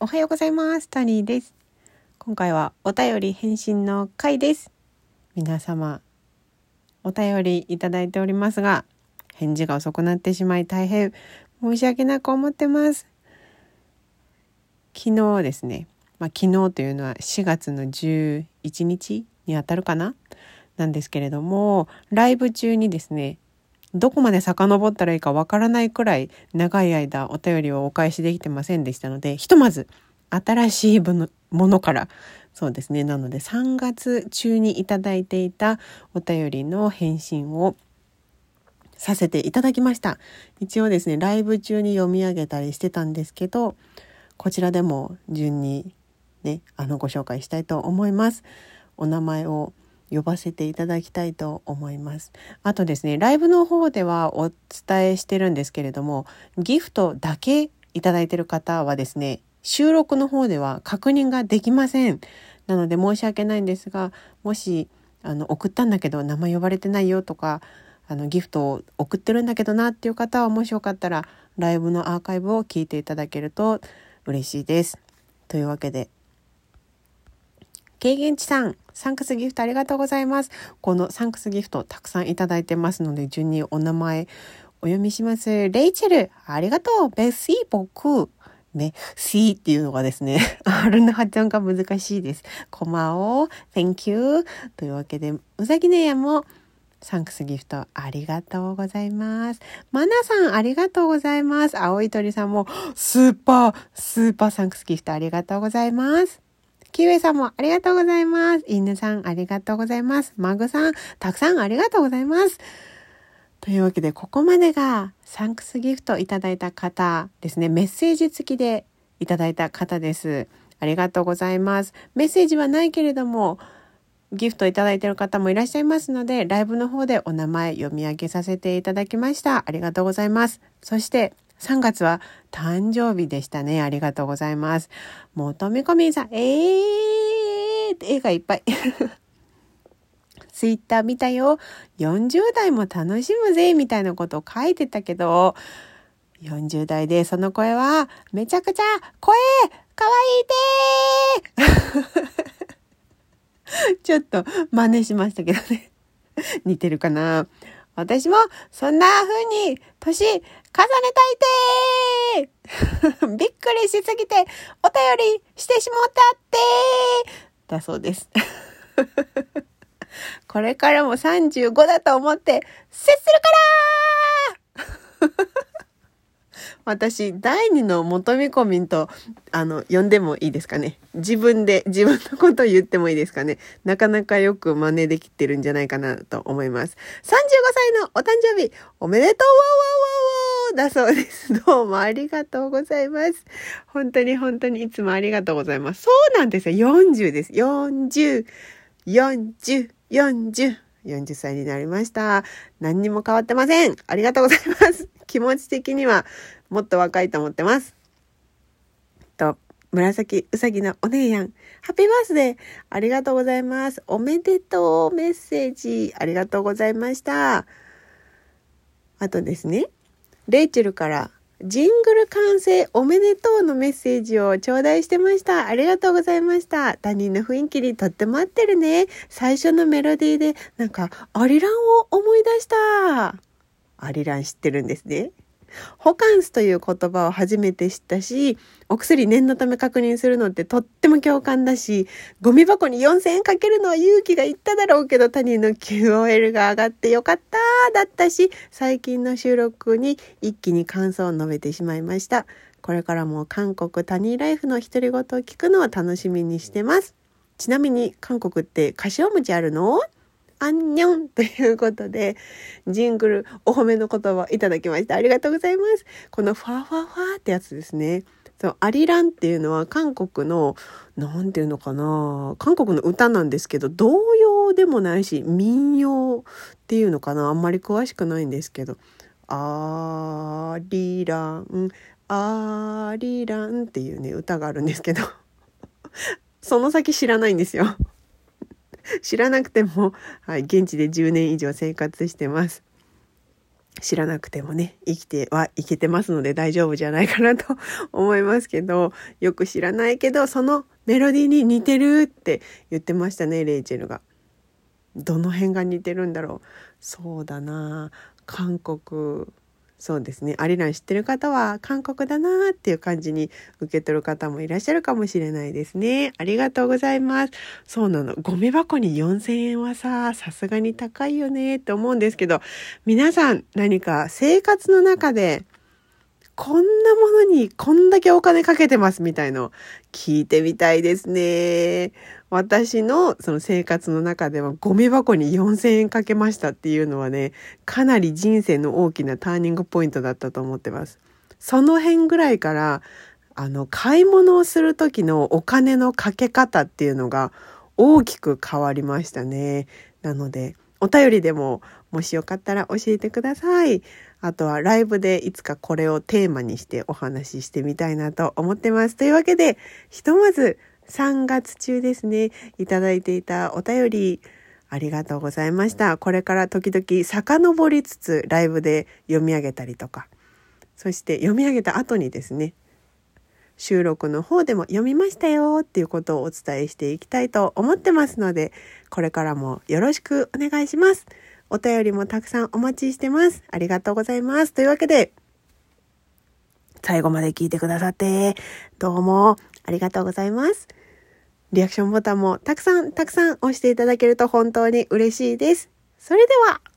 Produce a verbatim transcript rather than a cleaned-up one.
おはようございます。タニーです。今回はお便り返信の回です。皆様お便りいただいておりますが、返事が遅くなってしまい大変申し訳なく思ってます。昨日ですね、まあ、昨日というのはしがつのじゅういちにちにあたるかななんですけれども、ライブ中にですね、どこまで遡ったらいいかわからないくらい長い間お便りをお返しできてませんでしたので、ひとまず新しいものから、そうですね、なのでさんがつ中にいただいていたお便りの返信をさせていただきました。一応ですね、ライブ中に読み上げたりしてたんですけど、こちらでも順にね、あのご紹介したいと思います。お名前を呼ばせていただきたいと思います。あとですね、ライブの方ではお伝えしてるんですけれども、ギフトだけいただいている方はですね、収録の方では確認ができません。なので申し訳ないんですが、もしあの送ったんだけど名前呼ばれてないよとか、あのギフトを送ってるんだけどなっていう方は、もしよかったらライブのアーカイブを聞いていただけると嬉しいです。というわけで、経験値さん、サンクスギフトありがとうございます。このサンクスギフトたくさんいただいてますので、順にお名前お読みします。レイチェル、ありがとう。ベシーボク。ね、シーっていうのがですね、R の発音が難しいです。コマを、Thank you。というわけで、うさぎねやも、サンクスギフトありがとうございます。マナさんありがとうございます。青い鳥さんも、スーパー、スーパーサンクスギフトありがとうございます。キウエさんもありがとうございます。イヌさんありがとうございます。マグさんたくさんありがとうございます。というわけで、ここまでがサンクスギフトいただいた方ですね。メッセージ付きでいただいた方です。ありがとうございます。メッセージはないけれどもギフトいただいている方もいらっしゃいますので、ライブの方でお名前読み上げさせていただきました。ありがとうございます。そしてさんがつは誕生日でしたね。ありがとうございます。もとみこみんさん、えーって絵がいっぱい。ツイッター見たよ。よんじゅう代も楽しむぜみたいなことを書いてたけど、よんじゅう代でその声はめちゃくちゃ声かわいいでーちょっと真似しましたけどね。似てるかな。私もそんな風に年重ねたいてーびっくりしすぎてお便りしてしもったってーだそうです。これからもさんじゅうごだと思って接するから私、第二の元見込みんと、あの、呼んでもいいですかね。自分で、自分のことを言ってもいいですかね。なかなかよく真似できてるんじゃないかなと思います。さんじゅうごさいのお誕生日、おめでとうわわわわだそうです。どうもありがとうございます。本当に本当にいつもありがとうございます。そうなんですよ。よんじゅうです。よんじゅう、よんじゅう、よんじゅう。よんじゅっさいになりました。何にも変わってません。ありがとうございます。気持ち的にはもっと若いと思ってます。と、紫うさぎのお姉やん、ハッピーバースデーありがとうございます。おめでとうメッセージありがとうございました。あとですね、レイチェルからジングル完成おめでとうのメッセージを頂戴してました。ありがとうございました。他人の雰囲気にとっても合ってるね。最初のメロディーでなんかアリランを思い出した。アリラン知ってるんですね。ホカンスという言葉を初めて知ったし、お薬念のため確認するのってとっても共感だし、ゴミ箱によんせんえんかけるのは勇気がいっただろうけど、他人の キューオーエル が上がってよかっただったし、最近の収録に一気に感想を述べてしまいました。これからも韓国タニーライフの独り言を聞くのを楽しみにしてます。ちなみに韓国って柏餅あるの？アンニョンということで、ジングルお褒めの言葉いただきました。ありがとうございます。このファファファってやつですね。そう、アリランっていうのは韓国の、なんていうのかな、韓国の歌なんですけど、童謡でもないし、民謡っていうのかな、あんまり詳しくないんですけど、アリラン、アリランっていうね、歌があるんですけど、その先知らないんですよ。知らなくても、はい、現地でじゅうねん以上生活してます。 知らなくてもね、生きてはいけてますので大丈夫じゃないかなと思いますけど、よく知らないけど、そのメロディーに似てるって言ってましたね、レイチェルが。どの辺が似てるんだろう。そうだな、韓国、そうですね、アリラン知ってる方は韓国だなっていう感じに受け取る方もいらっしゃるかもしれないですね。ありがとうございます。そうなの、ゴミ箱によんせんえんはさ、さすがに高いよねって思うんですけど、皆さん何か生活の中でこんなものにこんだけお金かけてますみたいの聞いてみたいですね。私のその生活の中ではゴミ箱によんせんえんかけましたっていうのはね、かなり人生の大きなターニングポイントだったと思ってます。その辺ぐらいからあの買い物をする時のお金のかけ方っていうのが大きく変わりましたね。なのでお便りでももしよかったら教えてください。あとはライブでいつかこれをテーマにしてお話ししてみたいなと思ってます。というわけで、ひとまずさんがつ中ですね、いただいていたお便りありがとうございました。これから時々遡りつつライブで読み上げたりとか、そして読み上げた後にですね、収録の方でも読みましたよっていうことをお伝えしていきたいと思ってますので、これからもよろしくお願いします。お便りもたくさんお待ちしてます。ありがとうございます。というわけで、最後まで聞いてくださってどうもありがとうございます。リアクションボタンもたくさんたくさん押していただけると本当に嬉しいです。それでは。